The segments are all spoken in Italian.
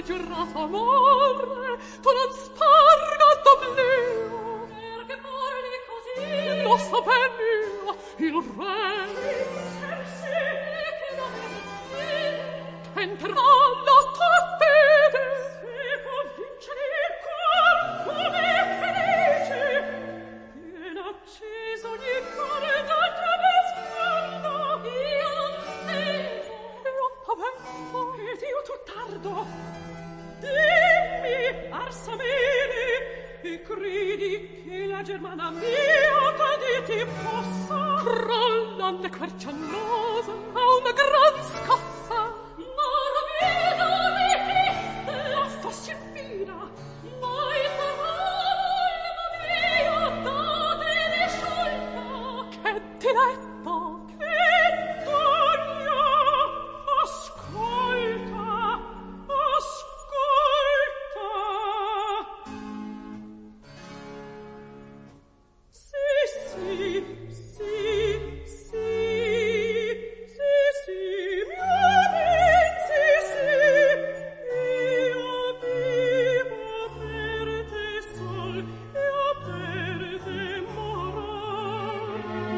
giurato amore, tu non sparga d'oblio. Perché parli così? Lo so bene io, il re. Che non è Tenterò la tua fede. Se può vincere il cuor, come felice. Viene acceso ogni cuore d'altra rispondo. Io non temo. Io pavento. Ed io tu tardo. Dimmi, Arsamene, e credi che la Germana mia caditi possa? Crollante quercianosa a una gran scossa. Morbido resiste. La fossilvina, Mai sarà l'uomo mio, date sciolta. che diletto, che doglia. Ascolta, ascolta. Sì, sì, sì, sì, sì, mio ben, sì, io vivo per te sol, io per te morò.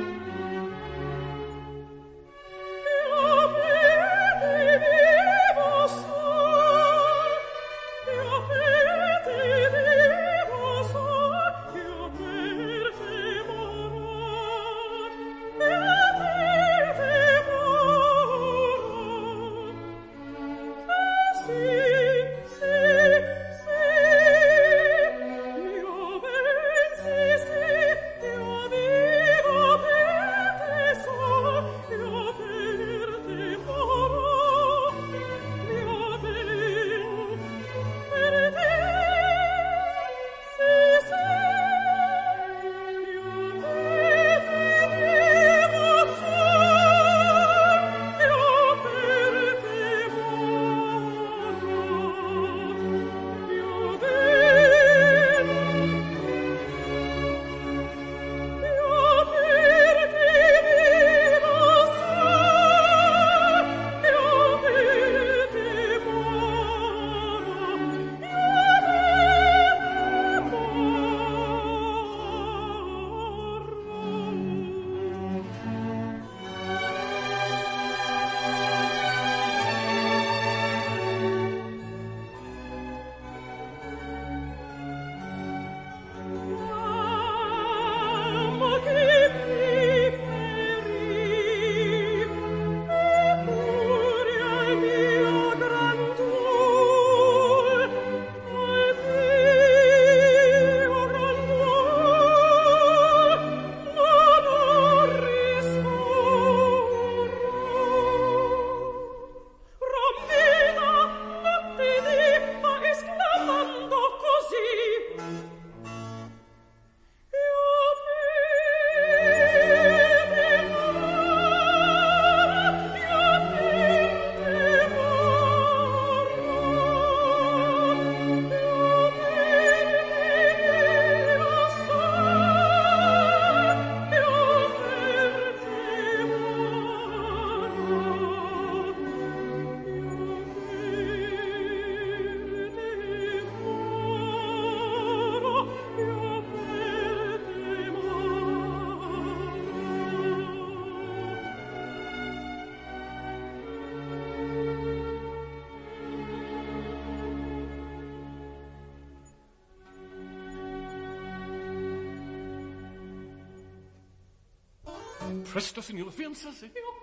Io per te vivo sol, io per te vivo sol, io per te morò, io per te morò. Sì, sì, sì, io ben, sì, sì, io vivo per te sol, io per te morò, io ben, per te, sì, sì, io per te vivo sol, io per te morò, io ben, io per te vivo sol, io per te morò, ma che preferi, eppure al mio gran dol, al mio gran dol, non risponderò. Romina, non ti dippa esclamando così. Io per te morò, io per te morò, io per te vivo sol, io per te morò, Presto, signor fiancé. Io